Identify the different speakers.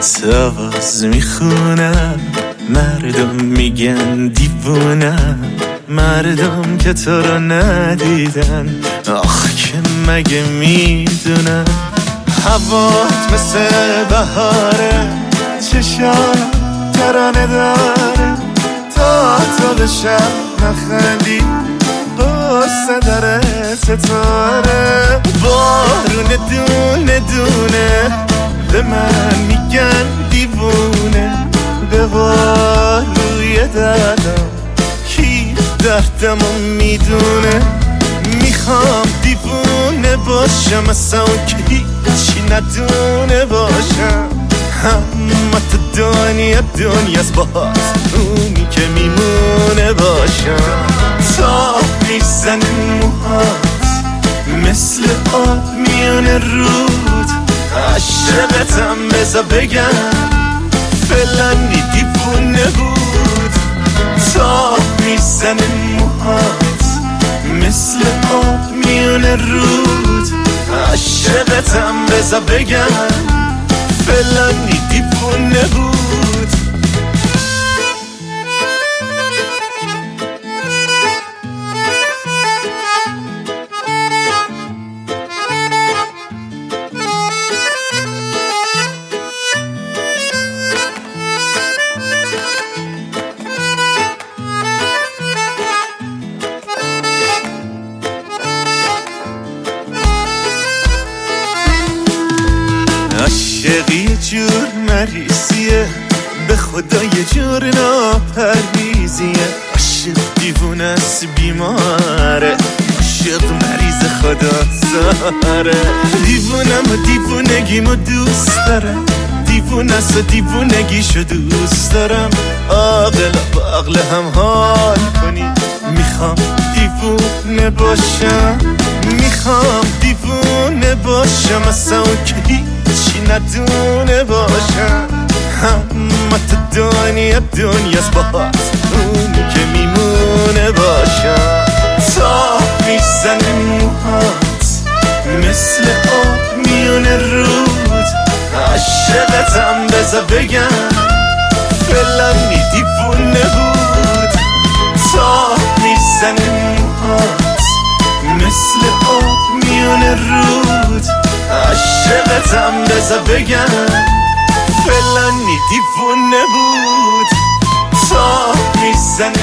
Speaker 1: آواز میخونم، مردم میگن دیوونم، مردم که تو رو ندیدن آخ که مگه میدونن. هوات مثل بهاره، چشام ترانه داره، تا تو به شب نخندی قصه داره ستاره. بارون دونه دونه به من میگن دیوونه، به بالوی دردم کی دردمو میدونه. میخوام دیوونه باشم اصلا که هیچی ندونه باشم، اما تو دنیاست باز اونی که میمونه باشم. تا میزنه موهات مثل آب میونه رود، عشقتم بذار بگم فلانی دیوونه بود. تا میزنه موهات مثل آب میونه رود، عشقتم بذار بگم فلانی دیوونه بود. عاشقی یه جور مریضیه، به خدا یه جور ناپرهیزیه. عاشق دیوونه است بیماره، عاشق مریض خدا ساره. دیوونم و دیوونگیمو دوست دارم، دیوونه است و دیوونگیشو دوست دارم. عاقل با عقل هم حال کنی، میخوام دیوونه باشم، میخوام دیوونه باشم اصلا که هیچی ندونه باشم. اما تو دنیاست باز اونی که میمونه باشم. تا میزنه موهات مثل آب میونه رود، عشقتم بذار بگم فلانی دیوونه بود. تا میزنه موهات مثل آب میونه رود، عشقتم بذار بگم فلانی دیوونه بود. تا میزنه